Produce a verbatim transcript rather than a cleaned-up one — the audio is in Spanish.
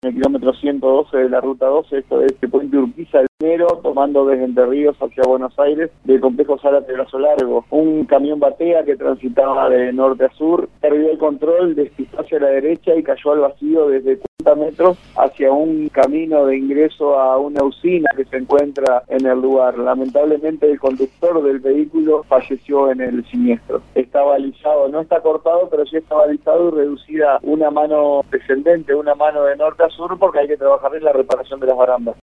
en el kilómetro ciento doce de la ruta doce, esto es de Puente Urquiza al Minero, tomando desde Entre Ríos hacia Buenos Aires, del complejo Zárate Brazo Largo. Un camión batea que transitaba de norte a sur, perdió el control, despistó hacia la derecha y cayó al vacío desde cuarenta metros hacia un camino de ingreso a una usina que se encuentra en el lugar. Lamentablemente el conductor del vehículo falleció en el siniestro. Está balizado, no está cortado, pero sí está balizado y reducida una mano descendente, una mano de norte a sur, porque hay que trabajar en la reparación de las barandas.